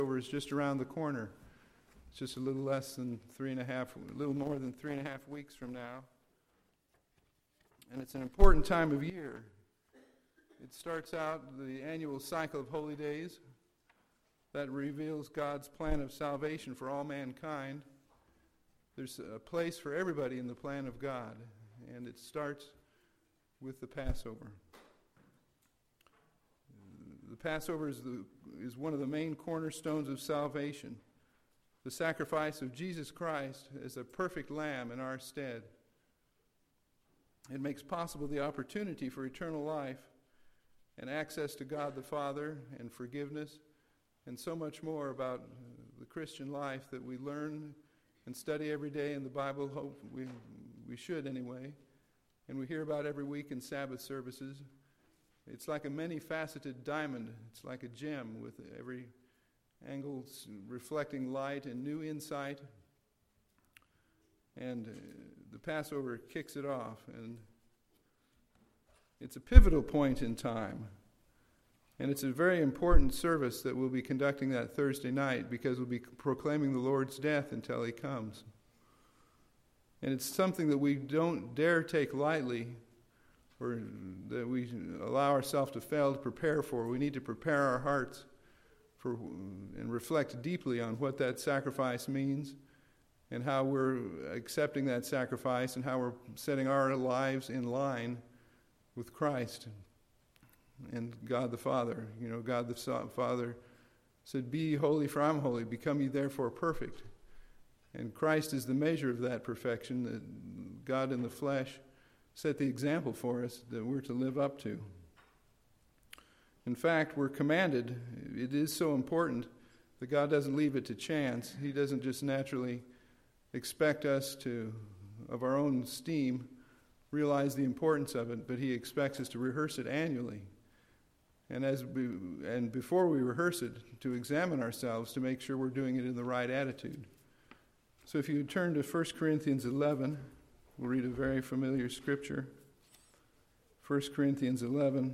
Passover is just around the corner. It's just a little more than 3.5 weeks from now. And it's an important time of year. It starts out the annual cycle of holy days that reveals God's plan of salvation for all mankind. There's a place for everybody in the plan of God, and it starts with the Passover. The Passover is one of the main cornerstones of salvation, the sacrifice of Jesus Christ as a perfect lamb in our stead. It makes possible the opportunity for eternal life and access to God the Father and forgiveness and so much more about the Christian life that we learn and study every day in the Bible. Hope we should anyway, and we hear about every week in Sabbath services. It's like a many-faceted diamond. It's like a gem with every angle reflecting light and new insight. And the Passover kicks it off, and it's a pivotal point in time. And it's a very important service that we'll be conducting that Thursday night, because we'll be proclaiming the Lord's death until He comes. And it's something that we don't dare take lightly, or that we allow ourselves to fail to prepare for. We need to prepare our hearts for and reflect deeply on what that sacrifice means and how we're accepting that sacrifice and how we're setting our lives in line with Christ and God the Father. You know, God the Father said, "Be ye holy, for I'm holy. Become ye therefore perfect." And Christ is the measure of that perfection that God in the flesh set the example for us that we're to live up to. In fact, we're commanded. It is so important that God doesn't leave it to chance. He doesn't just naturally expect us to, of our own steam, realize the importance of it, but He expects us to rehearse it annually. And before we rehearse it, to examine ourselves to make sure we're doing it in the right attitude. So if you turn to 1 Corinthians 11, we'll read a very familiar scripture. 1 Corinthians 11,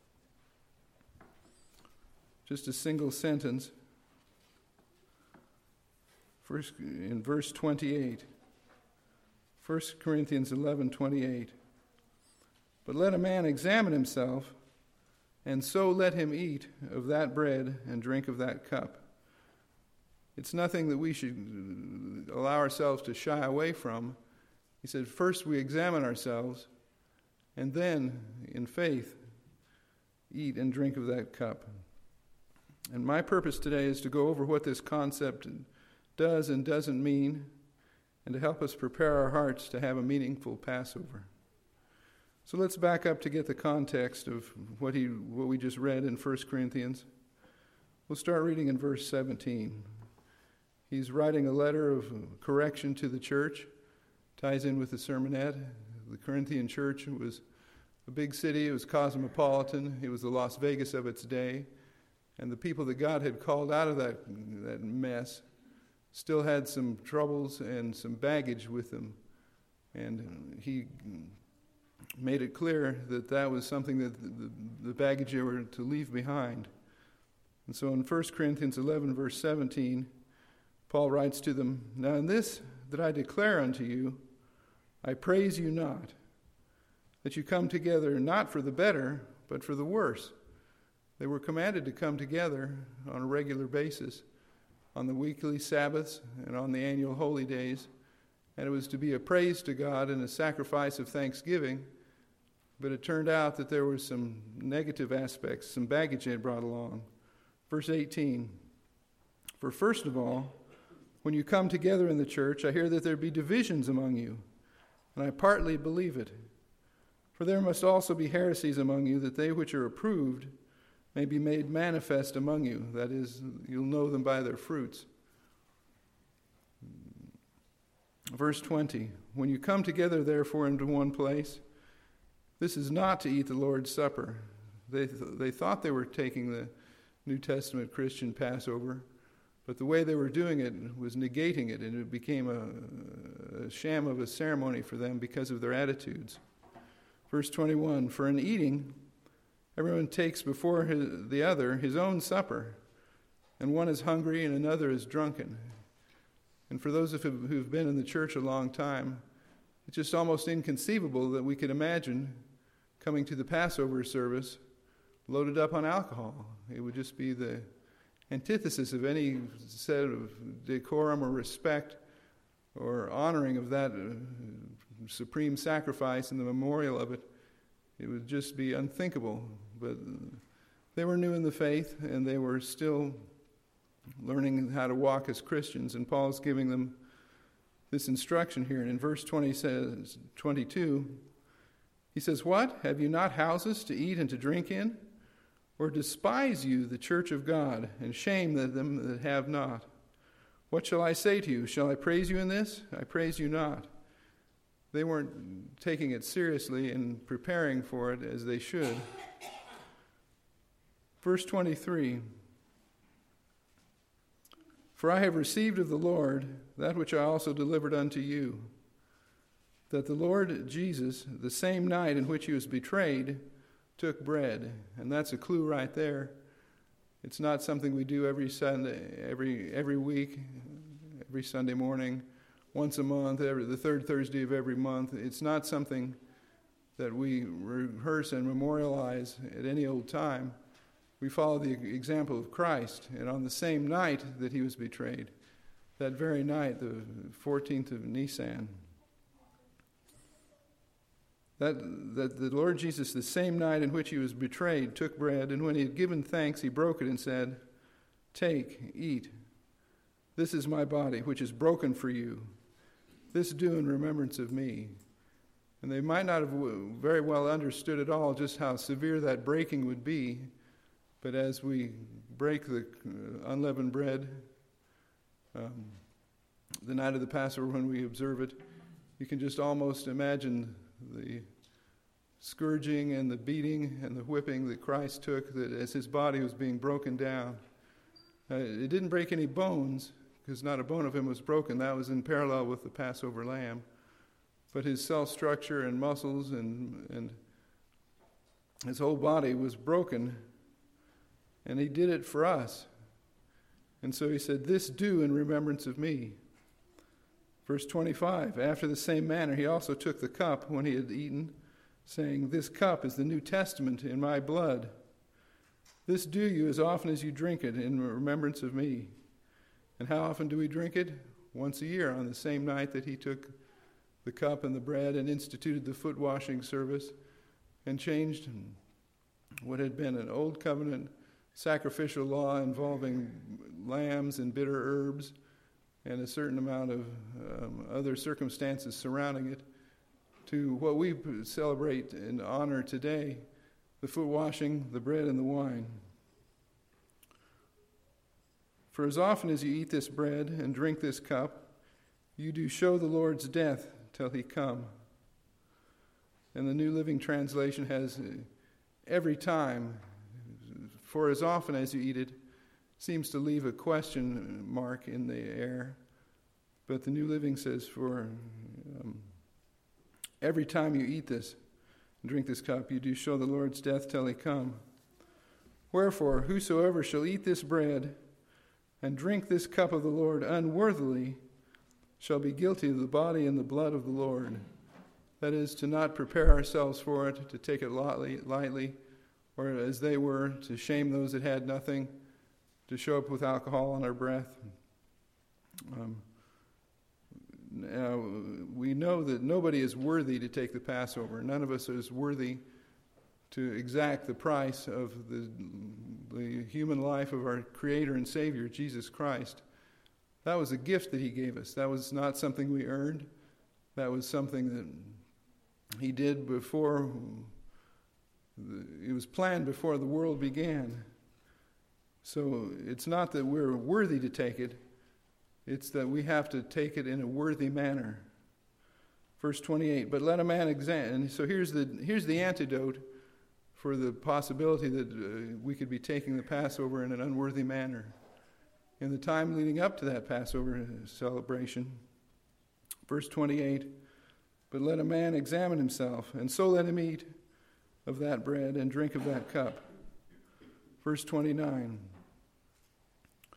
just a single sentence. First, in verse 28. 1 Corinthians 11:28. But let a man examine himself, and so let him eat of that bread and drink of that cup. It's nothing that we should allow ourselves to shy away from. He said, first we examine ourselves, and then, in faith, eat and drink of that cup. And my purpose today is to go over what this concept does and doesn't mean, and to help us prepare our hearts to have a meaningful Passover. So let's back up to get the context of what we just read in 1 Corinthians. We'll start reading in verse 17. He's writing a letter of correction to the church. Ties in with the sermonette. The Corinthian church was a big city. It was cosmopolitan. It was the Las Vegas of its day. And the people that God had called out of that mess still had some troubles and some baggage with them. And he made it clear that that was something that the baggage they were to leave behind. And so in 1 Corinthians 11, verse 17, Paul writes to them, "Now in this that I declare unto you, I praise you not, that you come together not for the better, but for the worse." They were commanded to come together on a regular basis, on the weekly Sabbaths and on the annual holy days, and it was to be a praise to God and a sacrifice of thanksgiving. But it turned out that there were some negative aspects, some baggage they had brought along. Verse 18, "For first of all, when you come together in the church, I hear that there be divisions among you, and I partly believe it. For there must also be heresies among you, that they which are approved may be made manifest among you." That is, you'll know them by their fruits. Verse 20, "When you come together, therefore, into one place, this is not to eat the Lord's Supper." They thought they were taking the New Testament Christian Passover, but the way they were doing it was negating it, and it became a sham of a ceremony for them because of their attitudes. Verse 21, "For in eating, everyone takes before the other his own supper. and one is hungry and another is drunken. And for those of you who've been in the church a long time, it's just almost inconceivable that we could imagine coming to the Passover service loaded up on alcohol. It would just be the antithesis of any set of decorum or respect or honoring of that supreme sacrifice and the memorial of it. It would just be unthinkable. But they were new in the faith, and they were still learning how to walk as Christians. And Paul's giving them this instruction here. And in verse 22, he says, "What? Have you not houses to eat and to drink in? Or despise you the church of God, and shame them that have not? What shall I say to you? Shall I praise you in this? I praise you not." They weren't taking it seriously and preparing for it as they should. Verse 23, "For I have received of the Lord that which I also delivered unto you, that the Lord Jesus, the same night in which he was betrayed, took bread." And that's a clue right there. It's not something we do every Sunday, every week, every Sunday morning, once a month, the third Thursday of every month. It's not something that we rehearse and memorialize at any old time. We follow the example of Christ. And on the same night that he was betrayed, that very night, the 14th of Nisan, that the Lord Jesus, the same night in which he was betrayed, took bread, and when he had given thanks, he broke it and said, "Take, eat. This is my body, which is broken for you. This do in remembrance of me." And they might not have very well understood at all just how severe that breaking would be. But as we break the unleavened bread, the night of the Passover when we observe it, you can just almost imagine the scourging and the beating and the whipping that Christ took that as his body was being broken down. It didn't break any bones, because not a bone of him was broken. That was in parallel with the Passover lamb. But his cell structure and muscles and his whole body was broken, and he did it for us. And so he said, "This do in remembrance of me." Verse 25, "After the same manner he also took the cup when he had eaten, saying, This cup is the New Testament in my blood. This do you as often as you drink it in remembrance of me." And how often do we drink it? Once a year, on the same night that he took the cup and the bread and instituted the foot washing service and changed what had been an old covenant sacrificial law involving lambs and bitter herbs and a certain amount of other circumstances surrounding it, to what we celebrate and honor today, the foot washing, the bread, and the wine. "For as often as you eat this bread and drink this cup, you do show the Lord's death till he come." And the New Living Translation has every time, "for as often as you eat it," seems to leave a question mark in the air. But the New Living says, "for every time you eat this and drink this cup, you do show the Lord's death till he come. Wherefore, whosoever shall eat this bread and drink this cup of the Lord unworthily shall be guilty of the body and the blood of the Lord." That is, to not prepare ourselves for it, to take it lightly, or as they were, to shame those that had nothing, to show up with alcohol on our breath. Now, we know that nobody is worthy to take the Passover. None of us is worthy to exact the price of the human life of our Creator and Savior, Jesus Christ. That was a gift that he gave us. That was not something we earned. That was something that he did before. It was planned before the world began. So it's not that we're worthy to take it. It's that we have to take it in a worthy manner. Verse 28, "But let a man examine." So here's the antidote for the possibility that we could be taking the Passover in an unworthy manner. In the time leading up to that Passover celebration, verse 28, "But let a man examine himself, and so let him eat of that bread and drink of that cup." Verse 29,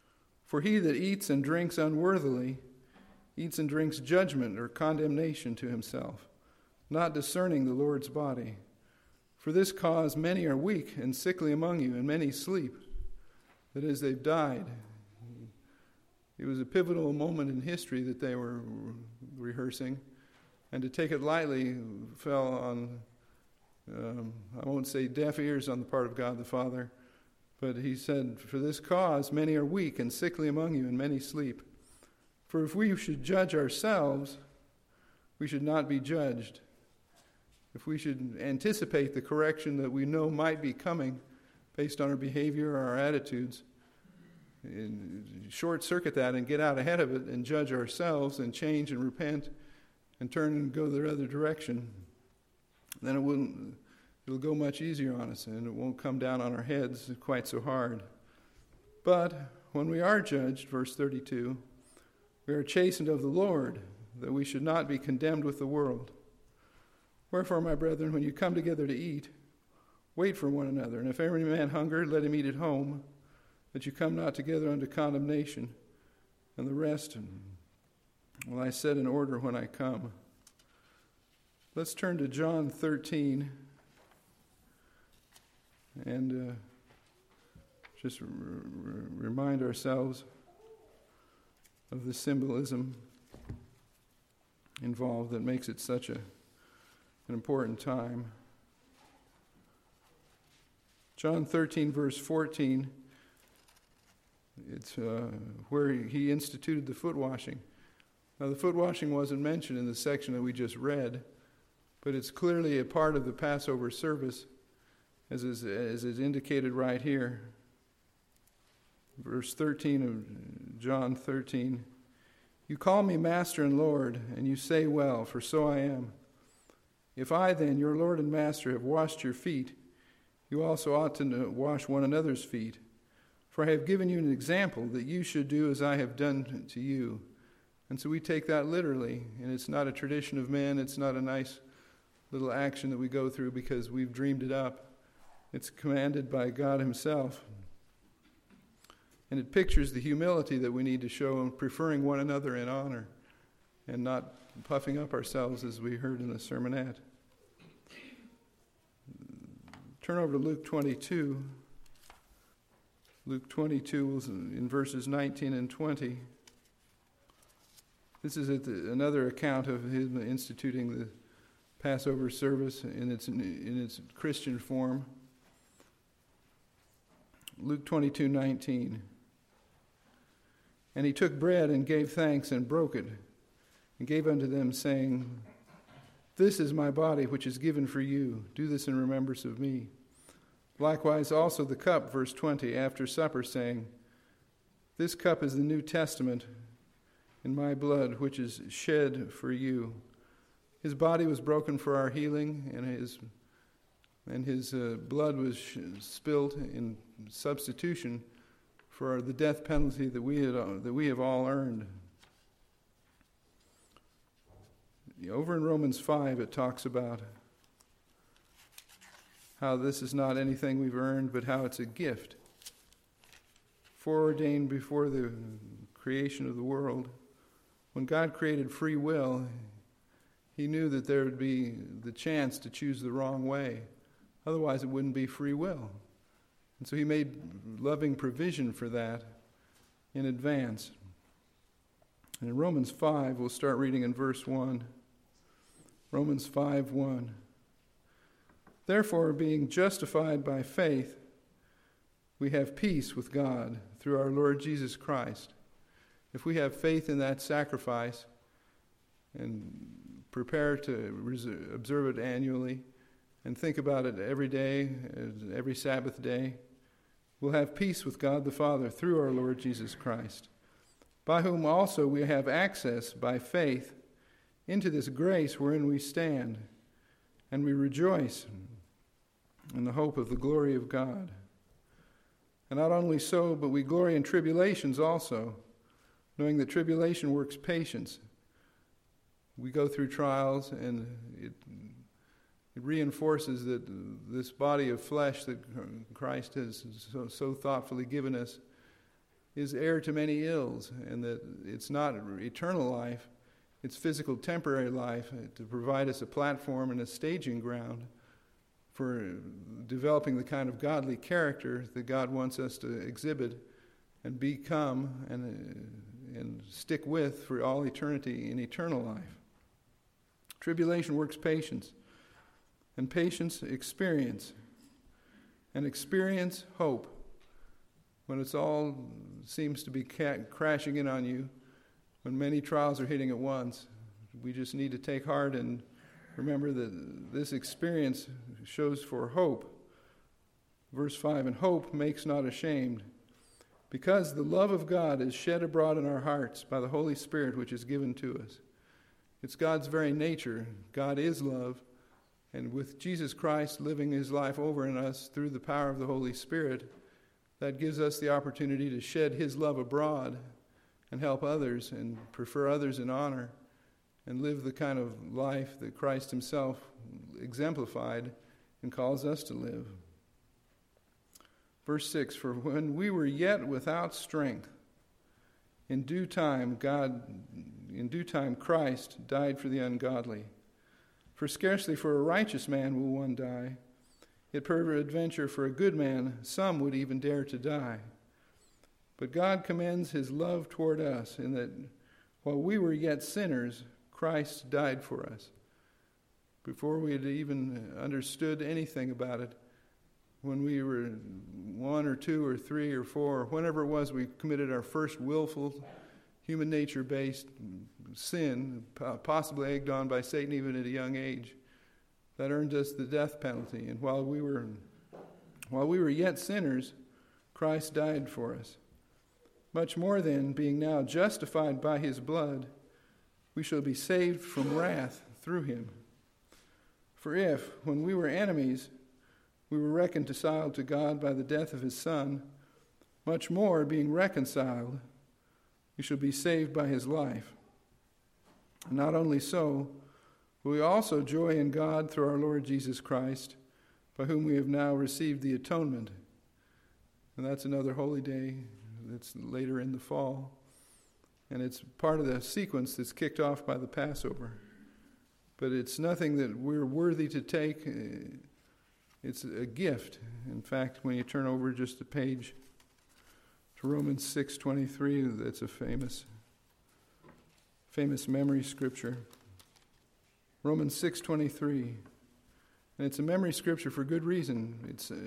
For he that eats and drinks unworthily eats and drinks judgment or condemnation to himself, not discerning the Lord's body. For this cause many are weak and sickly among you, and many sleep, that is, they've died. It was a pivotal moment in history that they were rehearsing, and to take it lightly fell on, I won't say deaf ears on the part of God the Father, but he said, for this cause many are weak and sickly among you, and many sleep. For if we should judge ourselves, we should not be judged. If we should anticipate the correction that we know might be coming based on our behavior or our attitudes, and short-circuit that and get out ahead of it and judge ourselves and change and repent and turn and go the other direction, then it'll go much easier on us, and it won't come down on our heads quite so hard. But when we are judged, verse 32, we are chastened of the Lord, that we should not be condemned with the world. Wherefore, my brethren, when you come together to eat, wait for one another. And if every man hunger, let him eat at home, that you come not together unto condemnation. And the rest, well, I set in order when I come. Let's turn to John 13 and just remind ourselves of the symbolism involved that makes it such an important time. John 13, verse 14, it's where he instituted the foot washing. Now, the foot washing wasn't mentioned in the section that we just read, but it's clearly a part of the Passover service, as is indicated right here. Verse 13 of John 13, you call me Master and Lord, and you say well, for so I am. If I then, your Lord and Master, have washed your feet, you also ought to wash one another's feet. For I have given you an example that you should do as I have done to you. And so we take that literally, and it's not a tradition of men, it's not a nice little action that we go through because we've dreamed it up. It's commanded by God himself. And it pictures the humility that we need to show in preferring one another in honor and not puffing up ourselves as we heard in the sermonette. Turn over to Luke 22. Luke 22 in verses 19 and 20. This is another account of him instituting the Passover service in its Christian form. Luke 22:19. And he took bread and gave thanks and broke it and gave unto them, saying, this is my body which is given for you. Do this in remembrance of me. Likewise also the cup, verse 20, after supper, saying, this cup is the New Testament in my blood, which is shed for you. His body was broken for our healing, and his blood was spilled in substitution for the death penalty that we have all earned. Over in Romans 5, it talks about how this is not anything we've earned, but how it's a gift, foreordained before the creation of the world. When God created free will, he knew that there would be the chance to choose the wrong way. Otherwise, it wouldn't be free will. And so he made loving provision for that in advance. And in Romans 5, we'll start reading in verse 1. Romans 5:1. Therefore, being justified by faith, we have peace with God through our Lord Jesus Christ. If we have faith in that sacrifice and prepare to observe it annually and think about it every day, every Sabbath day, we'll have peace with God the Father through our Lord Jesus Christ, by whom also we have access by faith into this grace wherein we stand, and we rejoice in the hope of the glory of God. And not only so, but we glory in tribulations also, knowing that tribulation works patience. We go through trials, and it reinforces that this body of flesh that Christ has so thoughtfully given us is heir to many ills, and that it's not eternal life, it's physical temporary life, to provide us a platform and a staging ground for developing the kind of godly character that God wants us to exhibit and become and stick with for all eternity in eternal life. Tribulation works patience, and patience experience, and experience hope. When it's all seems to be crashing in on you, when many trials are hitting at once, we just need to take heart and remember that this experience shows for hope. Verse 5, and hope makes not ashamed, because the love of God is shed abroad in our hearts by the Holy Spirit which is given to us. It's God's very nature. God is love, and with Jesus Christ living his life over in us through the power of the Holy Spirit, that gives us the opportunity to shed his love abroad and help others and prefer others in honor and live the kind of life that Christ himself exemplified and calls us to live. Verse 6, for when we were yet without strength, in due time Christ died for the ungodly. For scarcely for a righteous man will one die, yet peradventure for a good man some would even dare to die. But God commends his love toward us in that while we were yet sinners, Christ died for us. Before we had even understood anything about it, when we were 1 or 2 or 3 or 4, whenever it was we committed our first willful, human nature-based sin, possibly egged on by Satan even at a young age, that earned us the death penalty. And while we were yet sinners, Christ died for us. Much more then, being now justified by his blood, we shall be saved from wrath through him. For if, when we were enemies, we were reconciled to God by the death of his Son, much more, being reconciled, we shall be saved by his life. And not only so, but we also joy in God through our Lord Jesus Christ, by whom we have now received the atonement. And that's another holy day that's later in the fall. And it's part of the sequence that's kicked off by the Passover. But it's nothing that we're worthy to take. It's a gift. In fact, when you turn over just a page to Romans 6:23, that's a famous memory scripture. Romans 6:23. And it's a memory scripture for good reason.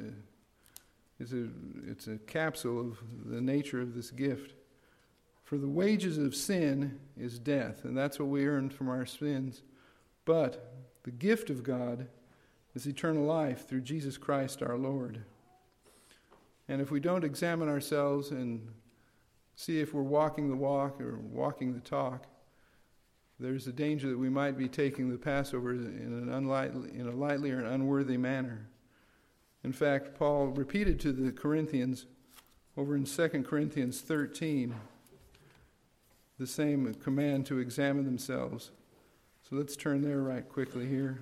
It's a capsule of the nature of this gift. For the wages of sin is death, and that's what we earned from our sins. But the gift of God is eternal life through Jesus Christ our Lord. And if we don't examine ourselves and see if we're walking the walk or walking the talk, there's a danger that we might be taking the Passover in a lightly or an unworthy manner. In fact, Paul repeated to the Corinthians over in 2 Corinthians 13 the same command to examine themselves. So let's turn there right quickly here.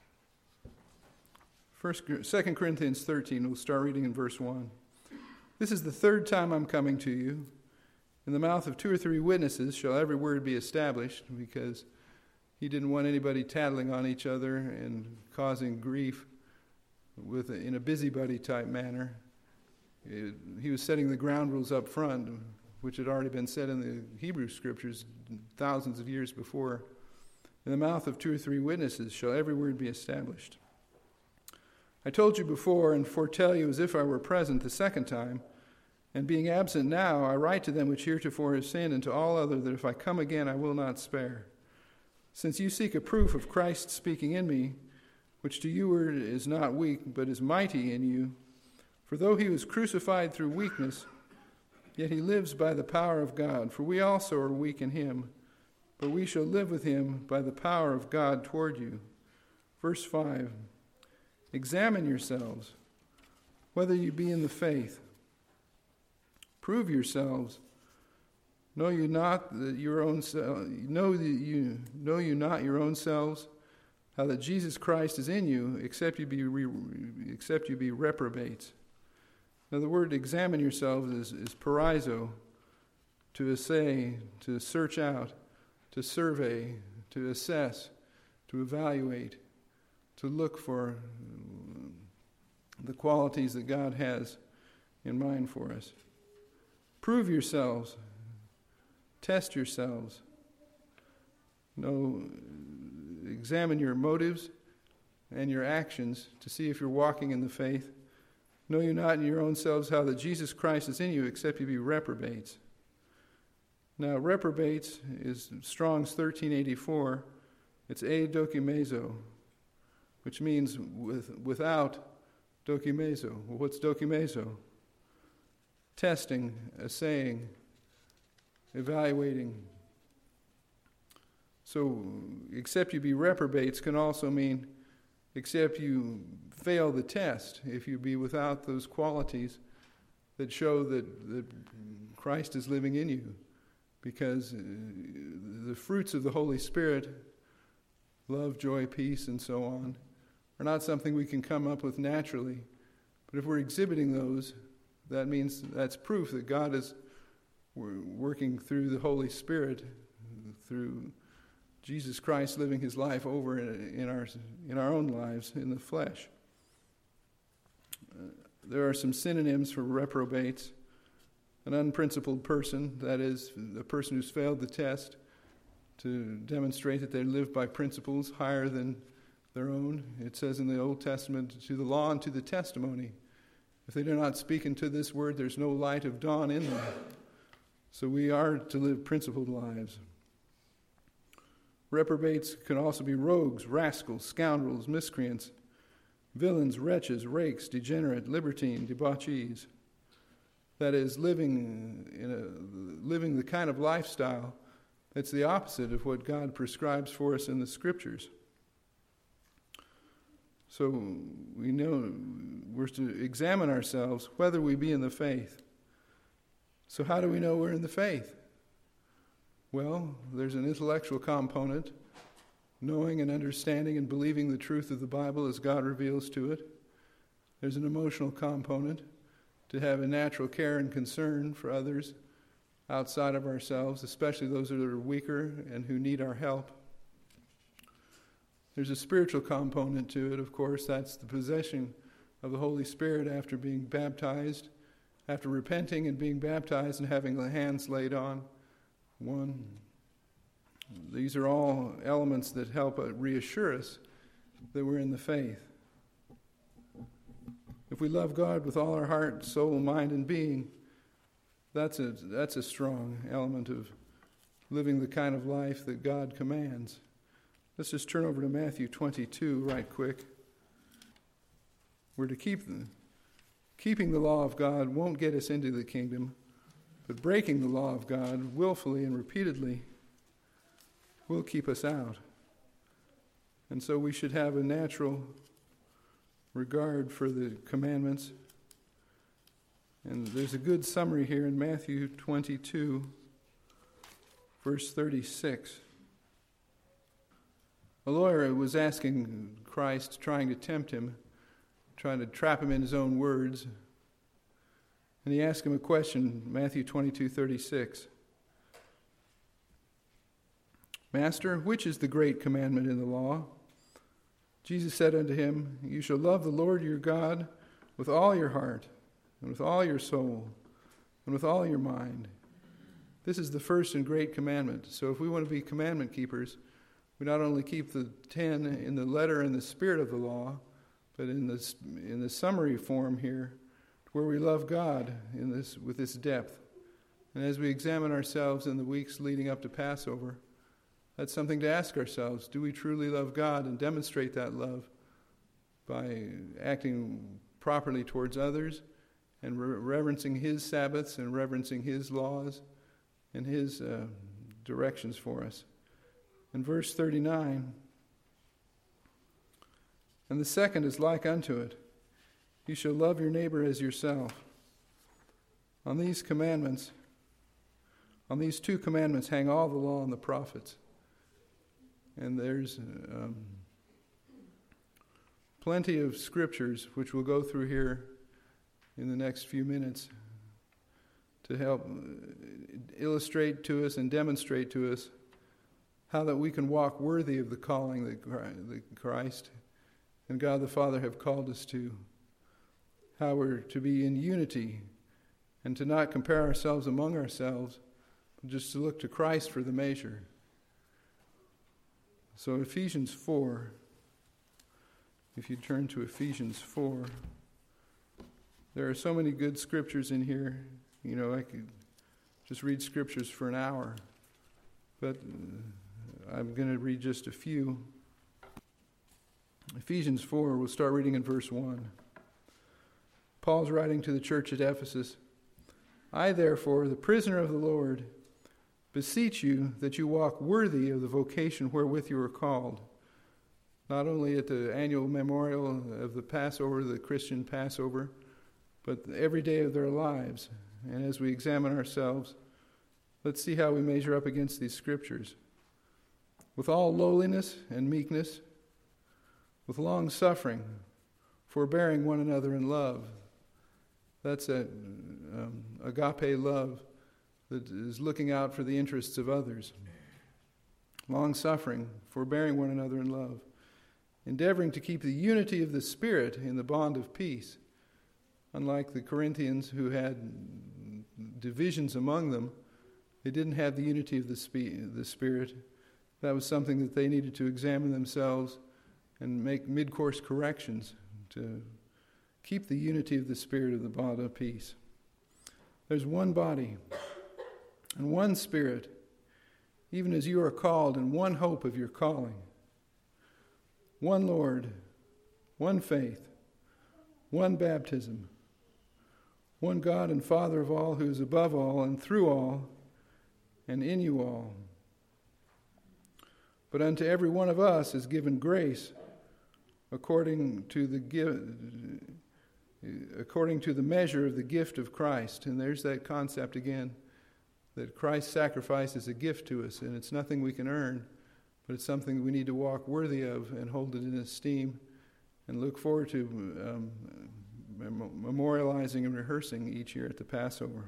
2 Corinthians 13, we'll start reading in verse 1. This is the third time I'm coming to you. In the mouth of 2 or 3 witnesses shall every word be established, because he didn't want anybody tattling on each other and causing grief in a busybody type manner. He was setting the ground rules up front, which had already been said in the Hebrew scriptures thousands of years before. In the mouth of 2 or 3 witnesses shall every word be established. I told you before and foretell you as if I were present the second time, and being absent now, I write to them which heretofore have sinned, and to all other that if I come again I will not spare. Since you seek a proof of Christ speaking in me, which to you is not weak, but is mighty in you, for though he was crucified through weakness, yet he lives by the power of God. For we also are weak in him, but we shall live with him by the power of God toward you. Verse 5, examine yourselves, whether you be in the faith. Prove yourselves. Know you not your own selves, how that Jesus Christ is in you, except you be reprobates. Now the word examine yourselves is paraizo, to assay, to search out, to survey, to assess, to evaluate, to look for the qualities that God has in mind for us. Prove yourselves. Test yourselves. Examine your motives and your actions to see if you're walking in the faith. Know you not in your own selves how that Jesus Christ is in you, except you be reprobates. Now, reprobates is Strong's 1384. It's dokimezo, which means without dokimezo. Well, what's dokimezo? Testing, assaying, evaluating. So, except you be reprobates can also mean except you fail the test, if you be without those qualities that show that Christ is living in you. Because the fruits of the Holy Spirit, love, joy, peace, and so on, are not something we can come up with naturally. But if we're exhibiting those, that means that's proof that God is working through the Holy Spirit, through Jesus Christ living his life over in our own lives in the flesh. There are some synonyms for reprobates. An unprincipled person, that is, a person who's failed the test to demonstrate that they live by principles higher than their own. It says in the Old Testament, to the law and to the testimony. If they do not speak into this word, there's no light of dawn in them. So we are to live principled lives. Reprobates can also be rogues, rascals, scoundrels, miscreants, villains, wretches, rakes, degenerate, libertine, debauchees. That is, living the kind of lifestyle that's the opposite of what God prescribes for us in the Scriptures. So we know we're to examine ourselves whether we be in the faith. So how do we know we're in the faith? Well, there's an intellectual component, knowing and understanding and believing the truth of the Bible as God reveals to it. There's an emotional component, to have a natural care and concern for others outside of ourselves, especially those that are weaker and who need our help. There's a spiritual component to it, of course. That's the possession of the Holy Spirit after being baptized, after repenting and being baptized and having the hands laid on one. These are all elements that help reassure us that we're in the faith. If we love God with all our heart, soul, mind, and being, that's a strong element of living the kind of life that God commands. Let's just turn over to Matthew 22 right quick. We're to keeping the law of God won't get us into the kingdom, but breaking the law of God willfully and repeatedly will keep us out. And so we should have a natural regard for the commandments. And there's a good summary here in Matthew 22, verse 36. A lawyer was asking Christ, trying to tempt him, trying to trap him in his own words. And he asked him a question, Matthew 22:36. Master, which is the great commandment in the law? Jesus said unto him, You shall love the Lord your God with all your heart, and with all your soul, and with all your mind. This is the first and great commandment. So if we want to be commandment keepers, we not only keep the 10 in the letter and the spirit of the law, but in the summary form here, where we love God with this depth. And as we examine ourselves in the weeks leading up to Passover, that's something to ask ourselves. Do we truly love God and demonstrate that love by acting properly towards others and reverencing His Sabbaths and reverencing His laws and His directions for us? In verse 39, and the second is like unto it. You shall love your neighbor as yourself. On these two commandments hang all the law and the prophets. And there's plenty of scriptures, which we'll go through here in the next few minutes, to help illustrate to us and demonstrate to us how that we can walk worthy of the calling that Christ and God the Father have called us to, how we're to be in unity and to not compare ourselves among ourselves, but just to look to Christ for the measure. So Ephesians 4, if you turn to Ephesians 4, there are so many good scriptures in here. You know, I could just read scriptures for an hour, but I'm going to read just a few. Ephesians 4, we'll start reading in verse 1. Paul's writing to the church at Ephesus. I, therefore, the prisoner of the Lord, beseech you that you walk worthy of the vocation wherewith you are called, not only at the annual memorial of the Passover, the Christian Passover, but every day of their lives. And as we examine ourselves, let's see how we measure up against these scriptures. With all lowliness and meekness, with long suffering, forbearing one another in love. That's that agape love that is looking out for the interests of others. Long suffering, forbearing one another in love. Endeavoring to keep the unity of the Spirit in the bond of peace. Unlike the Corinthians who had divisions among them, they didn't have the unity of the Spirit. That was something that they needed to examine themselves and make mid-course corrections to keep the unity of the Spirit of the bond of peace. There's one body and one Spirit, even as you are called in one hope of your calling. One Lord, one faith, one baptism, one God and Father of all, who is above all and through all and in you all. But unto every one of us is given grace according to the measure of the gift of Christ. And there's that concept again, that Christ's sacrifice is a gift to us, and it's nothing we can earn, but it's something we need to walk worthy of and hold it in esteem and look forward to memorializing and rehearsing each year at the Passover.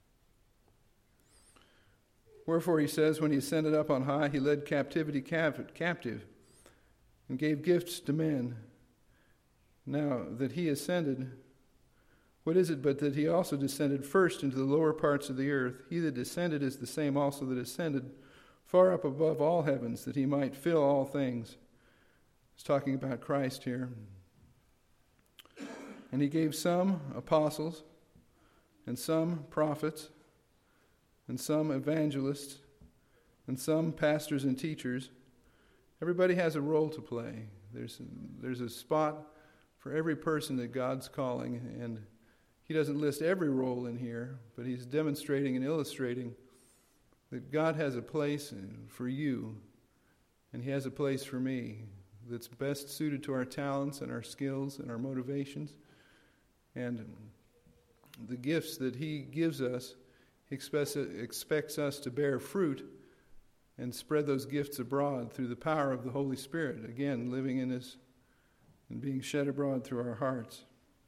Wherefore, he says, when he ascended up on high, he led captivity captive and gave gifts to men. Now that he ascended, what is it but that he also descended first into the lower parts of the earth? He that descended is the same also that ascended far up above all heavens, that he might fill all things. He's talking about Christ here. And he gave some apostles, and some prophets, and some evangelists, and some pastors and teachers. Everybody has a role to play. There's a spot for every person that God's calling, and he doesn't list every role in here, but he's demonstrating and illustrating that God has a place for you, and he has a place for me that's best suited to our talents and our skills and our motivations. And the gifts that he gives us, he expects us to bear fruit and spread those gifts abroad through the power of the Holy Spirit, again, living in us and being shed abroad through our hearts.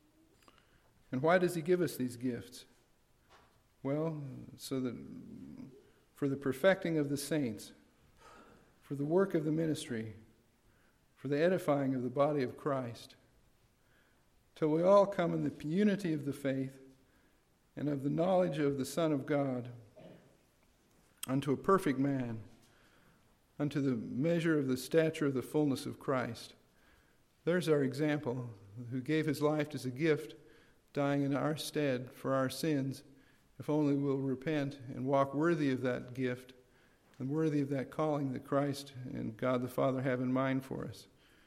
And why does he give us these gifts? Well, so that for the perfecting of the saints, for the work of the ministry, for the edifying of the body of Christ, till we all come in the unity of the faith and of the knowledge of the Son of God, unto a perfect man, unto the measure of the stature of the fullness of Christ. There's our example, who gave his life as a gift, dying in our stead for our sins, if only we'll repent and walk worthy of that gift and worthy of that calling that Christ and God the Father have in mind for us.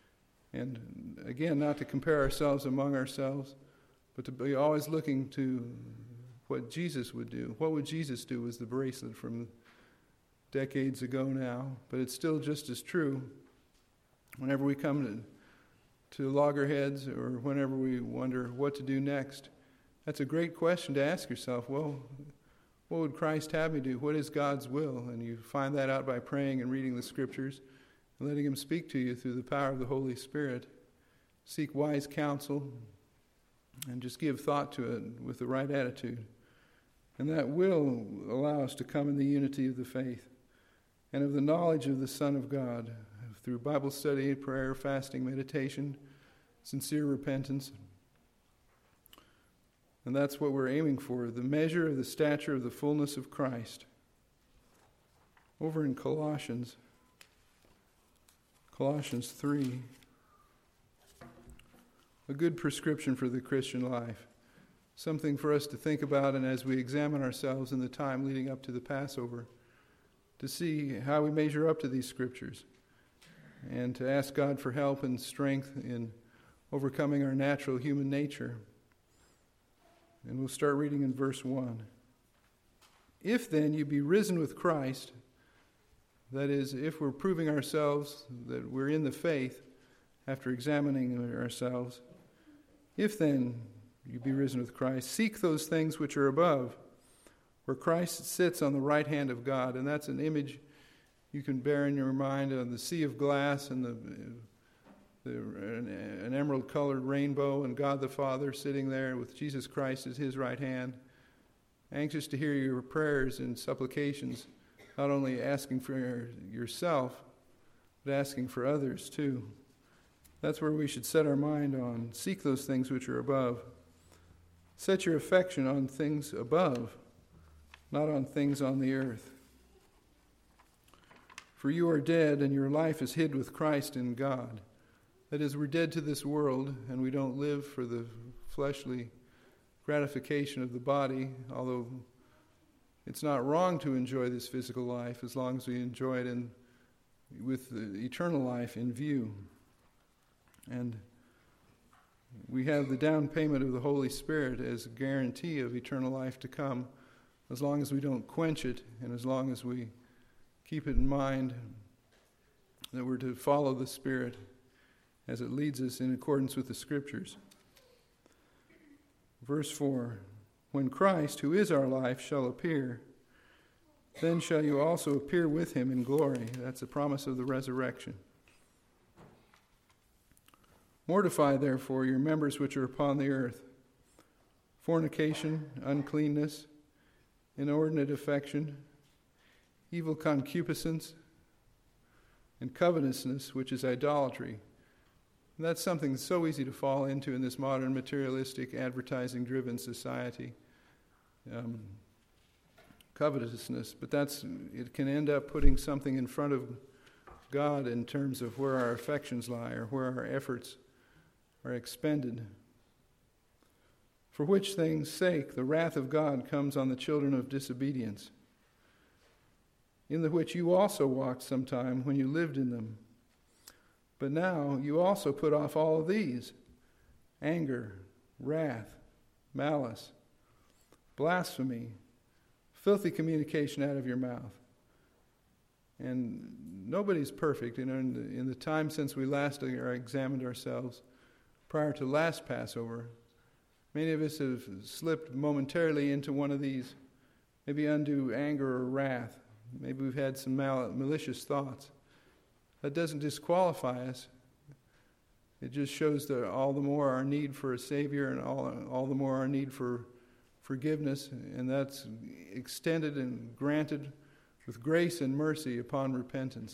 And again, not to compare ourselves among ourselves, but to be always looking to what Jesus would do. What would Jesus do was the bracelet from decades ago now, but it's still just as true whenever we come to loggerheads or whenever we wonder what to do next. That's a great question to ask yourself. Well, what would Christ have me do? What is God's will? And you find that out by praying and reading the scriptures and letting him speak to you through the power of the Holy Spirit. Seek wise counsel and just give thought to it with the right attitude. And that will allow us to come in the unity of the faith and of the knowledge of the Son of God through Bible study, prayer, fasting, meditation, sincere repentance. And that's what we're aiming for, the measure of the stature of the fullness of Christ. Over in Colossians 3, a good prescription for the Christian life. Something for us to think about, and as we examine ourselves in the time leading up to the Passover, to see how we measure up to these scriptures, and to ask God for help and strength in overcoming our natural human nature. And we'll start reading in verse 1. If then you be risen with Christ, that is, if we're proving ourselves that we're in the faith after examining ourselves, if then you be risen with Christ, seek those things which are above, where Christ sits on the right hand of God. And that's an image you can bear in your mind of the sea of glass and an emerald-colored rainbow, and God the Father sitting there with Jesus Christ at his right hand, anxious to hear your prayers and supplications, not only asking for yourself, but asking for others too. That's where we should set our mind on. Seek those things which are above. Set your affection on things above, not on things on the earth. For you are dead, and your life is hid with Christ in God. That is, we're dead to this world, and we don't live for the fleshly gratification of the body, although it's not wrong to enjoy this physical life as long as we enjoy it with the eternal life in view. And we have the down payment of the Holy Spirit as a guarantee of eternal life to come, as long as we don't quench it, and as long as we keep it in mind that we're to follow the Spirit as it leads us in accordance with the Scriptures. Verse 4, when Christ, who is our life, shall appear, then shall you also appear with him in glory. That's a promise of the resurrection. Mortify, therefore, your members which are upon the earth: fornication, uncleanness, inordinate affection, evil concupiscence, and covetousness, which is idolatry. And that's something that's so easy to fall into in this modern materialistic, advertising-driven society. Covetousness, but it can end up putting something in front of God in terms of where our affections lie or where our efforts are expended. For which things' sake the wrath of God comes on the children of disobedience, in the which you also walked sometime when you lived in them. But now you also put off all of these: anger, wrath, malice, blasphemy, filthy communication out of your mouth. And nobody's perfect. In the time since we last examined ourselves, prior to last Passover, many of us have slipped momentarily into one of these, maybe undue anger or wrath. Maybe we've had some malicious thoughts. That doesn't disqualify us. It just shows that all the more our need for a Savior, and all the more our need for forgiveness, and that's extended and granted with grace and mercy upon repentance.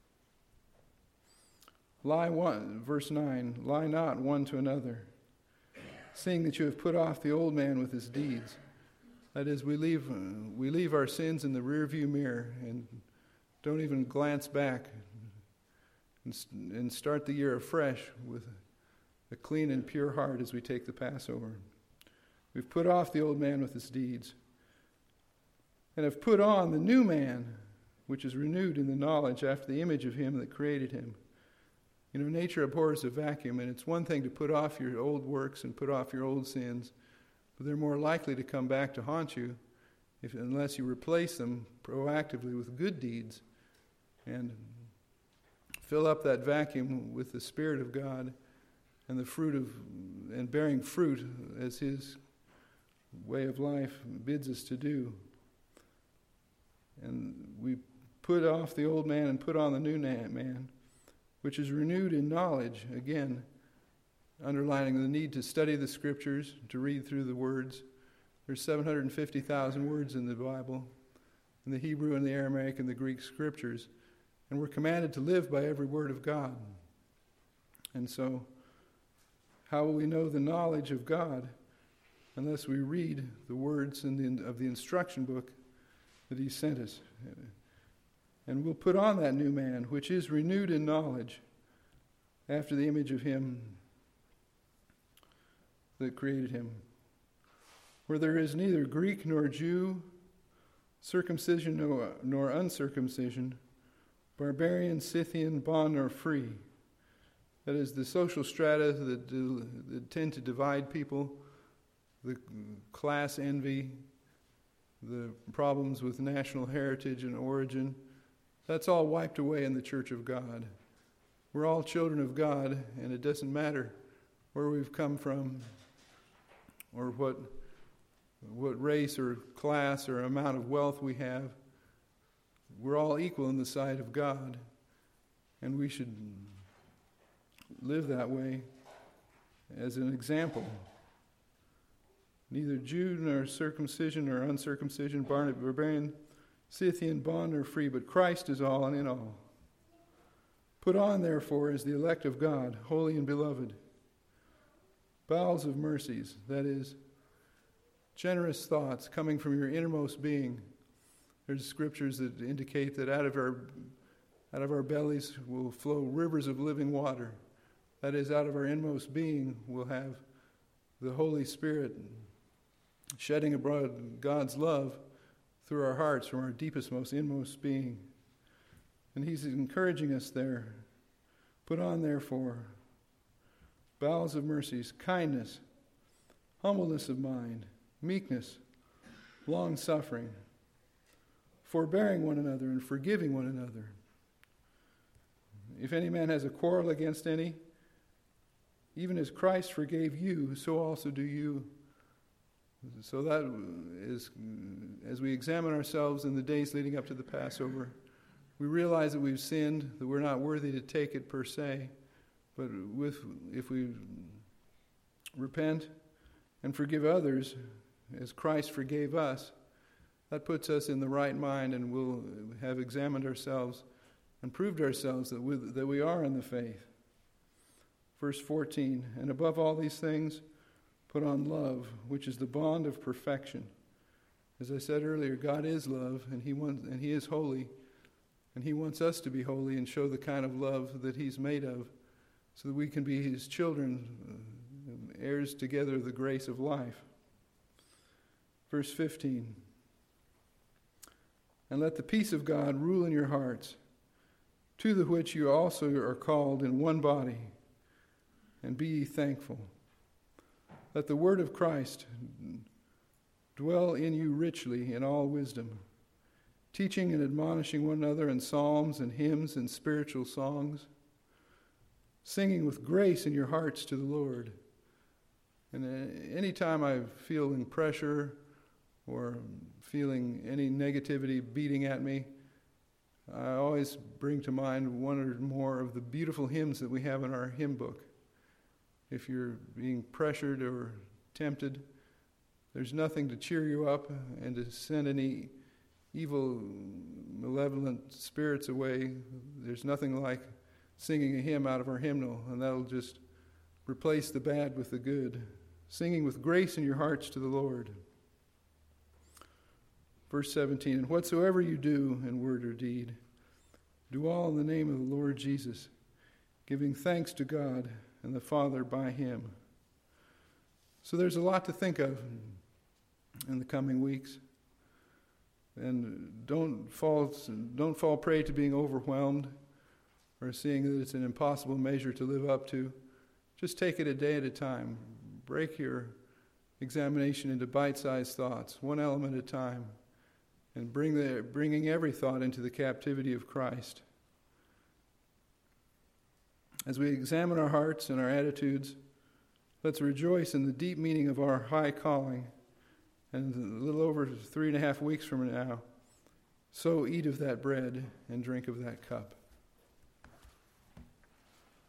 Verse 9, lie not one to another, seeing that you have put off the old man with his deeds. That is, we leave our sins in the rearview mirror and don't even glance back and start the year afresh with a clean and pure heart as we take the Passover. We've put off the old man with his deeds and have put on the new man, which is renewed in the knowledge after the image of him that created him. Nature abhors a vacuum, and it's one thing to put off your old works and put off your old sins, but they're more likely to come back to haunt you unless you replace them proactively with good deeds and fill up that vacuum with the Spirit of God and the fruit and bearing fruit as his way of life bids us to do. And we put off the old man and put on the new man, which is renewed in knowledge, again, underlining the need to study the Scriptures, to read through the words, There's 750,000 words in the Bible, in the Hebrew and the Aramaic and the Greek scriptures, and we're commanded to live by every word of God. And so, how will we know the knowledge of God unless we read the words of the instruction book that he sent us? And we'll put on that new man, which is renewed in knowledge, after the image of him that created him. Where there is neither Greek nor Jew, circumcision nor uncircumcision, barbarian, Scythian, bond nor free. That is, the social strata that tend to divide people, the class envy, the problems with national heritage and origin, that's all wiped away in the Church of God. We're all children of God, and it doesn't matter where we've come from or what race or class or amount of wealth we have. We're all equal in the sight of God, and we should live that way as an example. Neither Jew nor circumcision nor uncircumcision, barbarian, Scythian, bond nor free, but Christ is all and in all. Put on, therefore, as the elect of God, holy and beloved, bowels of mercies, that is, generous thoughts coming from your innermost being. There's scriptures that indicate that out of our bellies will flow rivers of living water. That is, out of our inmost being we'll have the Holy Spirit shedding abroad God's love through our hearts from our deepest, most inmost being. And he's encouraging us there. Put on, therefore, bowels of mercies, kindness, humbleness of mind, meekness, long-suffering, forbearing one another and forgiving one another. If any man has a quarrel against any, even as Christ forgave you, so also do you. So that is, as we examine ourselves in the days leading up to the Passover, we realize that we've sinned, that we're not worthy to take it per se, but if we repent and forgive others as Christ forgave us, that puts us in the right mind, and we'll have examined ourselves and proved ourselves that we are in the faith. Verse 14, and above all these things, put on love, which is the bond of perfection. As I said earlier, God is love, and He is holy, and He wants us to be holy and show the kind of love that He's made of, so that we can be His children, heirs together of the grace of life. Verse 15, and let the peace of God rule in your hearts, to the which you also are called in one body, and be ye thankful. Let the word of Christ dwell in you richly in all wisdom, teaching and admonishing one another in psalms and hymns and spiritual songs, singing with grace in your hearts to the Lord. And any time I'm feeling pressure or feeling any negativity beating at me, I always bring to mind one or more of the beautiful hymns that we have in our hymn book. If you're being pressured or tempted, there's nothing to cheer you up and to send any evil, malevolent spirits away. There's nothing like singing a hymn out of our hymnal, and that'll just replace the bad with the good. Singing with grace in your hearts to the Lord. Verse 17, and whatsoever you do in word or deed, do all in the name of the Lord Jesus, giving thanks to God and the Father by Him. So there's a lot to think of in the coming weeks. And don't fall prey to being overwhelmed or seeing that it's an impossible measure to live up to. Just take it a day at a time. Break your examination into bite-sized thoughts, one element at a time, and bringing every thought into the captivity of Christ. As we examine our hearts and our attitudes, let's rejoice in the deep meaning of our high calling. And a little over 3.5 weeks from now, so eat of that bread and drink of that cup.